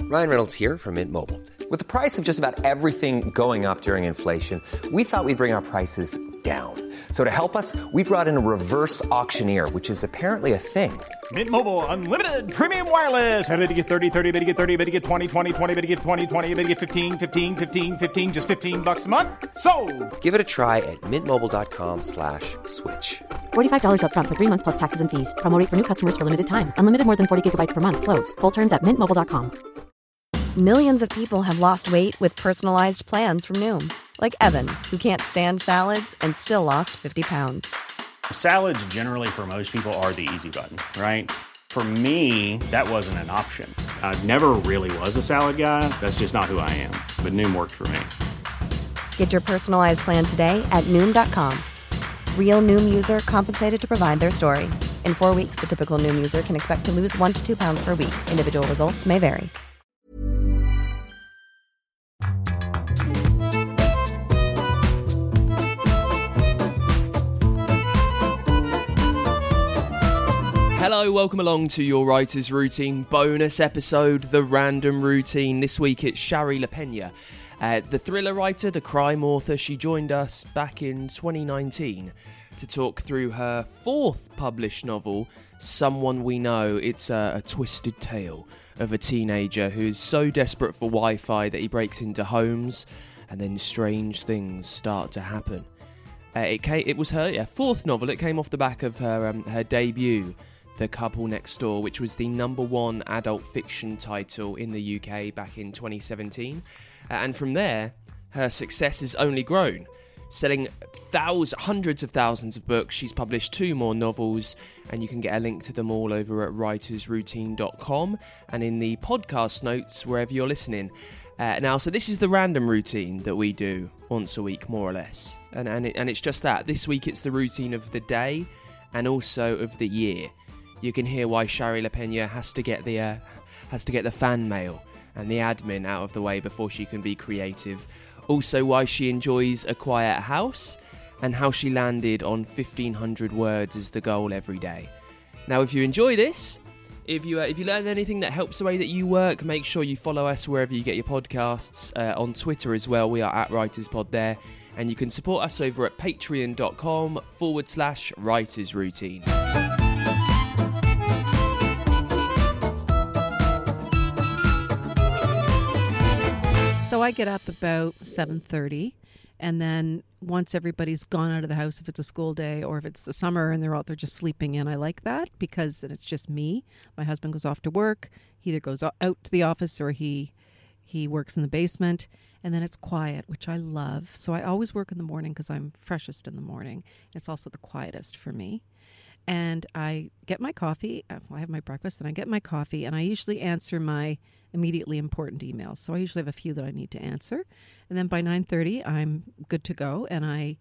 Ryan Reynolds here from Mint Mobile. With the price of just about everything going up during inflation, we thought we'd bring our prices down. So to help us, we brought in a reverse auctioneer, which is apparently a thing. Mint Mobile Unlimited Premium Wireless. How to get 30, 30, bit to get 30, bit to get 20, 20, 20, bit to get 20, 20, bit to get 15, 15, 15, 15, just $15 a month? Sold! Give it a try at mintmobile.com/switch. $45 up front for 3 months plus taxes and fees. Promo rate for new customers for limited time. Unlimited more than 40 gigabytes per month. Slows full terms at mintmobile.com. Millions of people have lost weight with personalized plans from Noom. Like Evan, who can't stand salads and still lost 50 pounds. Salads generally for most people are the easy button, right? For me, that wasn't an option. I never really was a salad guy. That's just not who I am. But Noom worked for me. Get your personalized plan today at Noom.com. Real Noom user compensated to provide their story. In 4 weeks, the typical Noom user can expect to lose 1 to 2 pounds per week. Individual results may vary. Hello, welcome along to your Writer's Routine bonus episode, The Random Routine. This week it's Shari LaPena, the thriller writer, the crime author. She joined us back in 2019 to talk through her fourth published novel, Someone We Know. It's a twisted tale of a teenager who is so desperate for Wi-Fi that he breaks into homes and then strange things start to happen. It was her fourth novel. It came off the back of her debut, The Couple Next Door, which was the _1 adult fiction title in the UK back in 2017. And from there, her success has only grown. Selling hundreds of thousands of books, she's published 2 more novels, and you can get a link to them all over at writersroutine.com and in the podcast notes wherever you're listening. So this is the random routine that we do once a week, more or less. And it's just that. This week it's the routine of the day and also of the year. You can hear why Shari LaPena has to get the fan mail and the admin out of the way before she can be creative. Also why she enjoys a quiet house and how she landed on 1,500 words as the goal every day. Now, if you enjoy this, if you learn anything that helps the way that you work, make sure you follow us wherever you get your podcasts. On Twitter as well, we are at WritersPod there. And you can support us over at patreon.com/writersroutine. So I get up about 7:30, and then once everybody's gone out of the house, if it's a school day or if it's the summer and they're out there just sleeping in, I like that because then it's just me. My husband goes off to work. He either goes out to the office or he works in the basement, and then it's quiet, which I love. So I always work in the morning because I'm freshest in the morning. It's also the quietest for me. And I get my coffee. I have my breakfast, and I get my coffee, and I usually answer my immediately important emails. So I usually have a few that I need to answer. And then by 9:30, I'm good to go. And I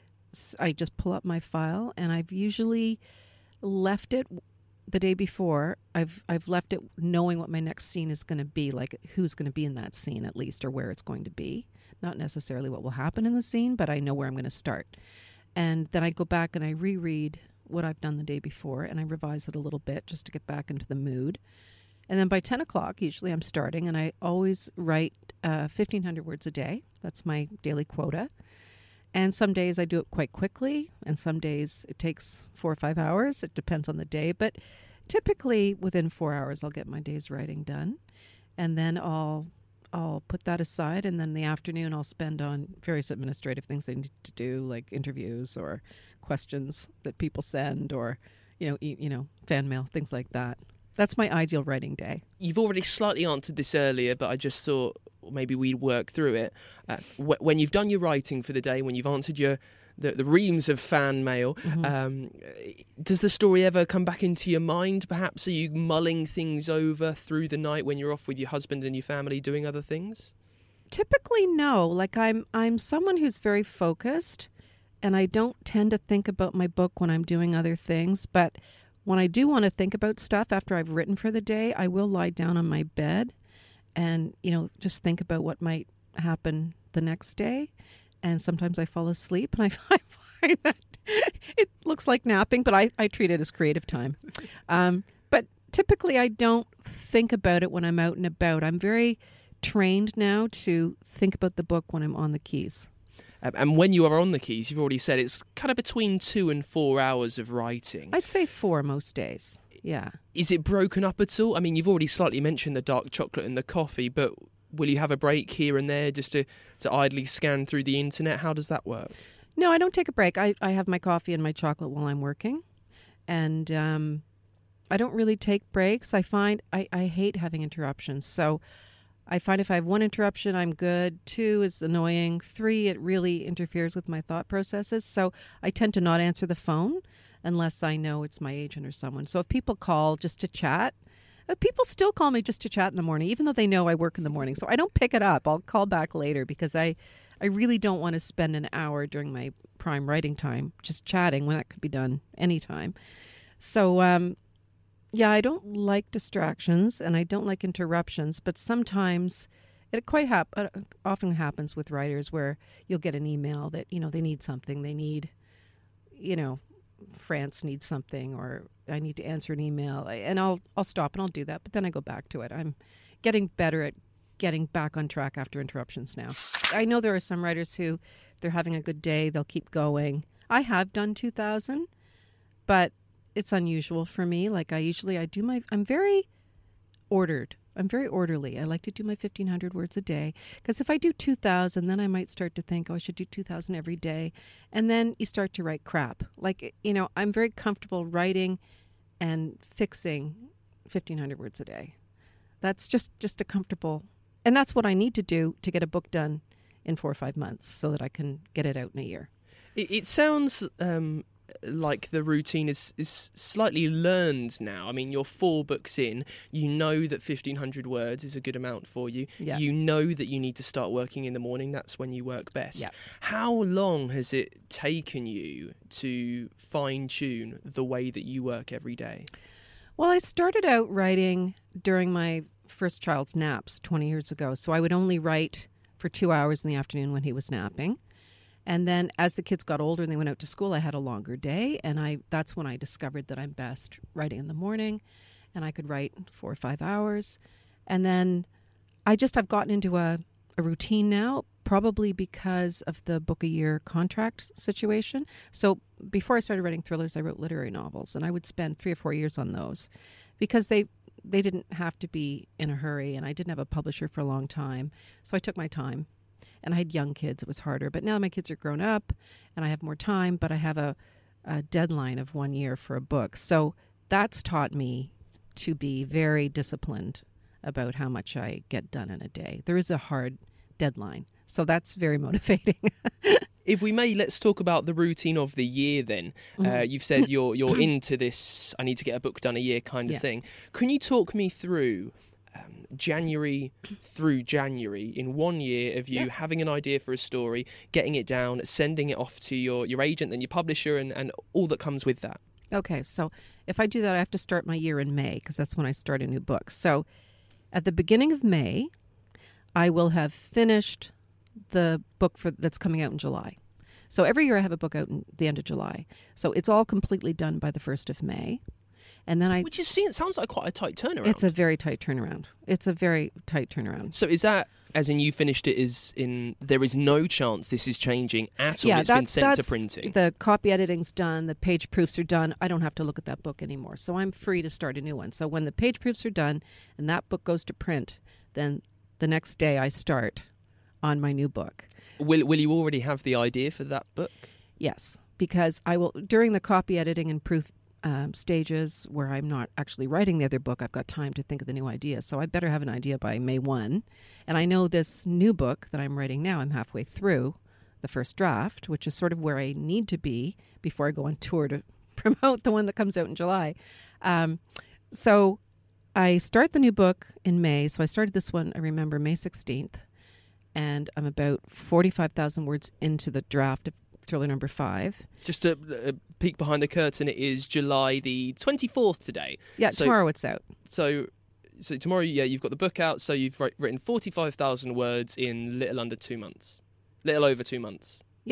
just pull up my file, and I've usually left it the day before. I've left it knowing what my next scene is going to be, like who's going to be in that scene at least, or where it's going to be. Not necessarily what will happen in the scene, but I know where I'm going to start. And then I go back and I reread what I've done the day before, and I revise it a little bit just to get back into the mood. And then by 10 o'clock, usually I'm starting, and I always write 1,500 words a day. That's my daily quota. And some days I do it quite quickly, and some days it takes 4 or 5 hours. It depends on the day, but typically within 4 hours I'll get my day's writing done. And then I'll put that aside, and then the afternoon I'll spend on various administrative things I need to do, like interviews or questions that people send, or fan mail, things like that. That's my ideal writing day. You've already slightly answered this earlier, but I just thought maybe we'd work through it. When you've done your writing for the day, when you've answered the reams of fan mail, does the story ever come back into your mind, perhaps? Are you mulling things over through the night when you're off with your husband and your family doing other things? Typically, no. Like I'm someone who's very focused, and I don't tend to think about my book when I'm doing other things, but when I do want to think about stuff after I've written for the day, I will lie down on my bed and, just think about what might happen the next day. And sometimes I fall asleep, and I find that it looks like napping, but I treat it as creative time. But typically I don't think about it when I'm out and about. I'm very trained now to think about the book when I'm on the keys. And when you are on the keys, you've already said it's kind of between 2 and 4 hours of writing. I'd say 4 most days. Yeah. Is it broken up at all? I mean, you've already slightly mentioned the dark chocolate and the coffee, but will you have a break here and there just to idly scan through the internet? How does that work? No, I don't take a break. I have my coffee and my chocolate while I'm working. And I don't really take breaks. I find I hate having interruptions. So I find if I have 1 interruption, I'm good. 2 is annoying. 3, it really interferes with my thought processes. So I tend to not answer the phone unless I know it's my agent or someone. So if people call just to chat, people still call me just to chat in the morning, even though they know I work in the morning. So I don't pick it up. I'll call back later because I really don't want to spend an hour during my prime writing time just chatting when that could be done anytime. So, yeah, I don't like distractions and I don't like interruptions, but sometimes it often happens with writers where you'll get an email that, they need something. They need, France needs something, or I need to answer an email, and I'll stop and I'll do that, but then I go back to it. I'm getting better at getting back on track after interruptions now. I know there are some writers who, if they're having a good day, they'll keep going. I have done 2,000, but it's unusual for me. Like I'm very ordered. I'm very orderly. I like to do my 1,500 words a day, because if I do 2,000, then I might start to think, I should do 2,000 every day. And then you start to write crap. Like, I'm very comfortable writing and fixing 1,500 words a day. That's just a comfortable, and that's what I need to do to get a book done in 4 or 5 months so that I can get it out in a year. It sounds like the routine is slightly learned now. I mean, you're 4 books in. You know that 1,500 words is a good amount for you. Yeah. You know that you need to start working in the morning. That's when you work best. Yeah. How long has it taken you to fine-tune the way that you work every day? Well, I started out writing during my first child's naps 20 years ago. So I would only write for 2 hours in the afternoon when he was napping. And then as the kids got older and they went out to school, I had a longer day. And that's when I discovered that I'm best writing in the morning. And I could write 4 or 5 hours. And then I've gotten into a routine now, probably because of the book a year contract situation. So before I started writing thrillers, I wrote literary novels. And I would spend 3 or 4 years on those because they didn't have to be in a hurry. And I didn't have a publisher for a long time. So I took my time. And I had young kids. It was harder. But now my kids are grown up and I have more time, but I have a deadline of 1 year for a book. So that's taught me to be very disciplined about how much I get done in a day. There is a hard deadline. So that's very motivating. If we may, let's talk about the routine of the year then. You've said you're into this, I need to get a book done a year kind of thing. Can you talk me through January through January in 1 year of you having an idea for a story, getting it down, sending it off to your agent, then your publisher, and all that comes with that? Okay, so if I do that, I have to start my year in May because that's when I start a new book. So at the beginning of May, I will have finished the book that's coming out in July. So every year I have a book out in the end of July. So it's all completely done by the 1st of May. And then it sounds like quite a tight turnaround. It's a very tight turnaround. So is that, as in you finished it, there is no chance this is changing at all? It's been sent to printing. The copy editing's done. The page proofs are done. I don't have to look at that book anymore. So I'm free to start a new one. So when the page proofs are done and that book goes to print, then the next day I start on my new book. Will you already have the idea for that book? Yes, because I will, during the copy editing and proof stages where I'm not actually writing the other book, I've got time to think of the new idea. So I better have an idea by May 1. And I know this new book that I'm writing now, I'm halfway through the first draft, which is sort of where I need to be before I go on tour to promote the one that comes out in July. So I start the new book in May. So I started this one, I remember, May 16th. And I'm about 45,000 words into the draft of thriller number 5. Just a peek behind the curtain, it is July the 24th today. Yeah, tomorrow it's out. So tomorrow, you've got the book out, so you've written 45,000 words in little over 2 months. Yeah,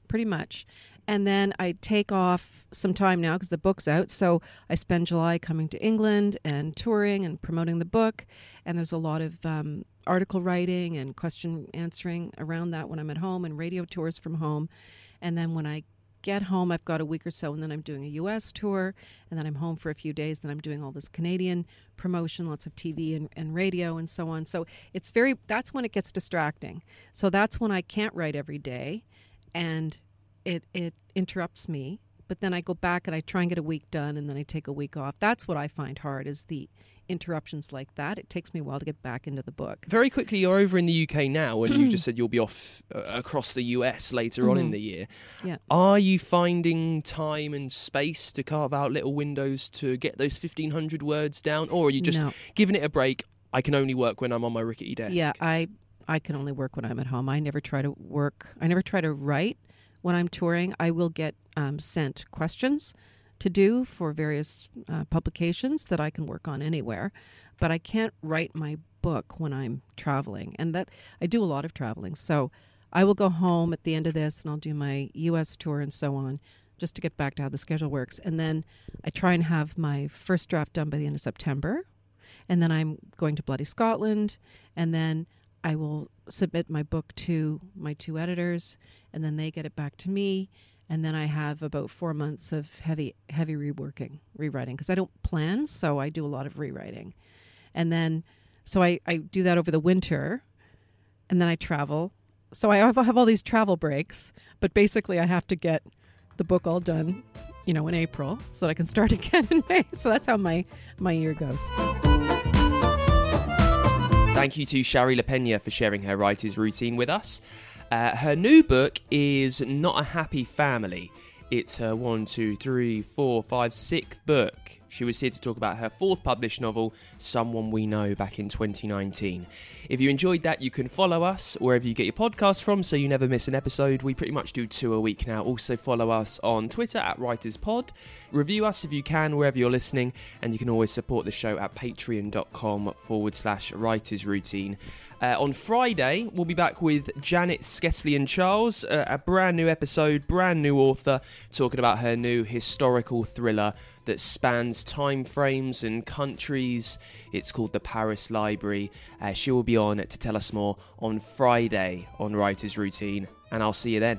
pretty much. And then I take off some time now because the book's out. So I spend July coming to England and touring and promoting the book. And there's a lot of article writing and question answering around that when I'm at home, and radio tours from home. And then when I get home, I've got a week or so, and then I'm doing a U.S. tour, and then I'm home for a few days. Then I'm doing all this Canadian promotion, lots of TV and radio and so on. So that's when it gets distracting. So that's when I can't write every day, and it interrupts me. But then I go back and I try and get a week done, and then I take a week off. That's what I find hard, is the interruptions like that. It takes me a while to get back into the book. Very quickly, you're over in the UK now, and you just said you'll be off across the US later on in the year. Yeah. Are you finding time and space to carve out little windows to get those 1,500 words down, or are you just giving it a break? I can only work when I'm on my rickety desk. Yeah, I can only work when I'm at home. I never try to write when I'm touring. I will get sent questions to do for various publications that I can work on anywhere, but I can't write my book when I'm traveling, and that I do a lot of traveling. So I will go home at the end of this, and I'll do my U.S. tour and so on, just to get back to how the schedule works. And then I try and have my first draft done by the end of September, and then I'm going to Bloody Scotland, and then I will submit my book to my 2 editors, and then they get it back to me. And then I have about 4 months of heavy rewriting, because I don't plan, so I do a lot of rewriting. And then, so I do that over the winter, and then I travel. So I have all these travel breaks, but basically I have to get the book all done, in April, so that I can start again in May. So that's how my year goes. Thank you to Shari LaPena for sharing her writer's routine with us. Her new book is Not a Happy Family. It's her 6th book. She was here to talk about her 4th published novel, Someone We Know, back in 2019. If you enjoyed that, you can follow us wherever you get your podcasts from so you never miss an episode. We pretty much do 2 a week now. Also follow us on Twitter at WritersPod. Review us if you can wherever you're listening, and you can always support the show at patreon.com/writersroutine. On Friday, we'll be back with Janet Skesley-Charles, a brand new episode, brand new author, talking about her new historical thriller that spans time frames and countries. It's called The Paris Library. She will be on to tell us more on Friday on Writer's Routine, and I'll see you then.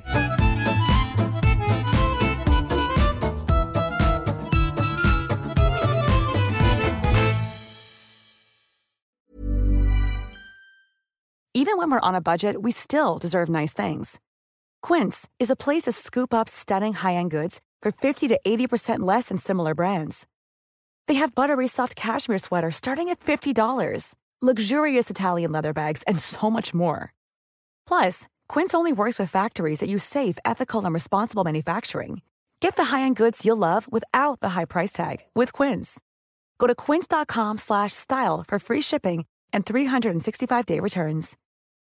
Even when we're on a budget, we still deserve nice things. Quince is a place to scoop up stunning high-end goods for 50 to 80% less than similar brands. They have buttery soft cashmere sweaters starting at $50, luxurious Italian leather bags, and so much more. Plus, Quince only works with factories that use safe, ethical, and responsible manufacturing. Get the high-end goods you'll love without the high price tag with Quince. Go to quince.com/style for free shipping and 365-day returns.